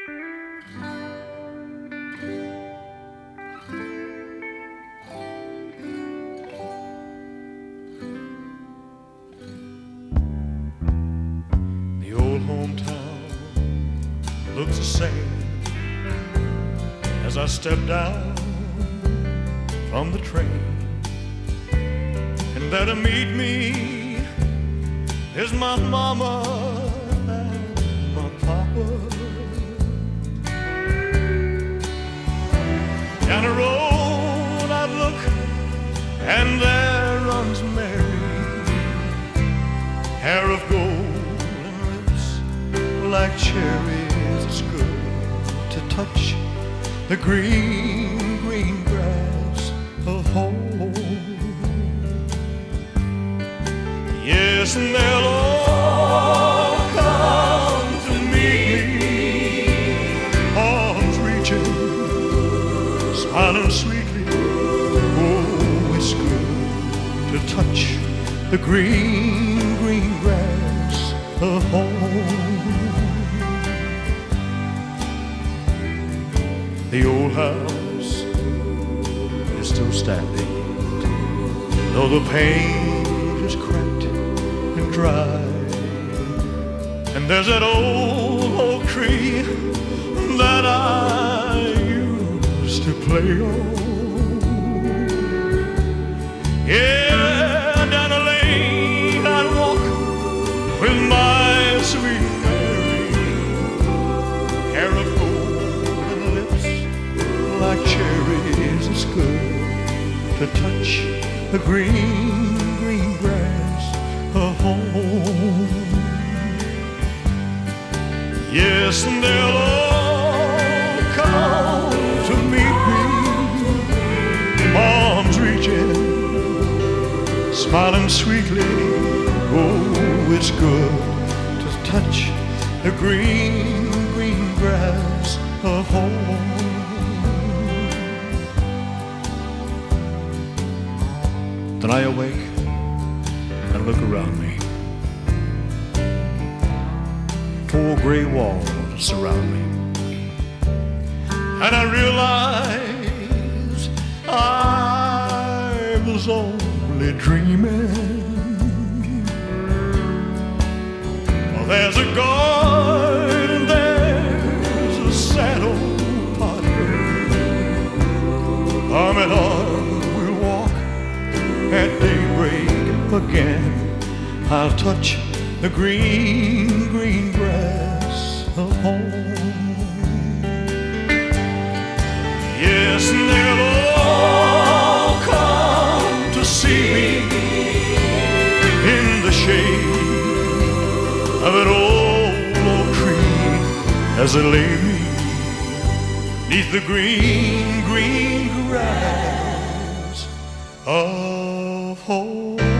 The old hometown looks the same as I step down from the train, and there to meet me is my mama and my papa. Down the road I look, and there runs Mary, hair of gold and lips like cherries. It's good to touch the green, green grass of home. Yes, and they'll all come to meet me, arms reaching, smiling sweetly. Oh, it's good to touch the green, green grass of home. The old house is still standing, though the paint is cracked and dry. And there's that old oak tree that I used to play on. Yeah, down the lane I'd walk with my sweet Mary, hair of gold and lips like cherries. It's good to touch the green, green grass of home. Yes, and they'll all come to meet me, arms reaching, smiling sweetly. Oh, it's good to touch the green, green grass of home. Then I awake and look around me. Four gray walls surround me, and I realize I was only dreaming. Well, there's a guard and there's a sad old partner. Arm in arm we'll walk at daybreak again. I'll touch the green, green grass of home. Yes, and they'll all come to see me in the shade of an old oak tree as they lay me 'neath the green, green grass of home.